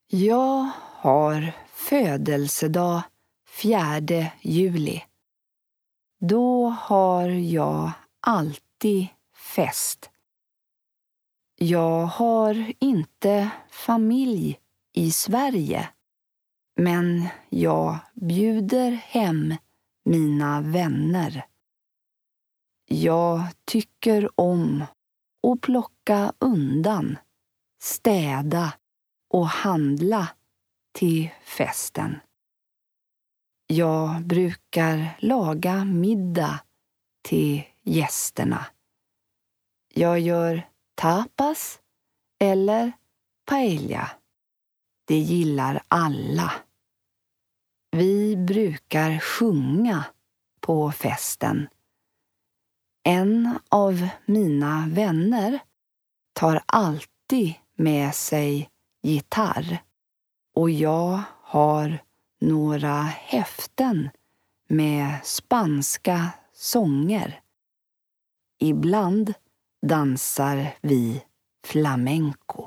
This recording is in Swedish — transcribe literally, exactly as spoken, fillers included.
Jag har födelsedag fjärde juli. Då har jag alltid fest. Jag har inte familj i Sverige, men jag bjuder hem mina vänner. Jag tycker om att plocka undan, städa och handla till festen. Jag brukar laga middag till gästerna. Jag gör tapas eller paella. Det gillar alla. Vi brukar sjunga på festen. En av mina vänner tar alltid med sig gitarr och jag har några häften med spanska sånger. Ibland dansar vi flamenco.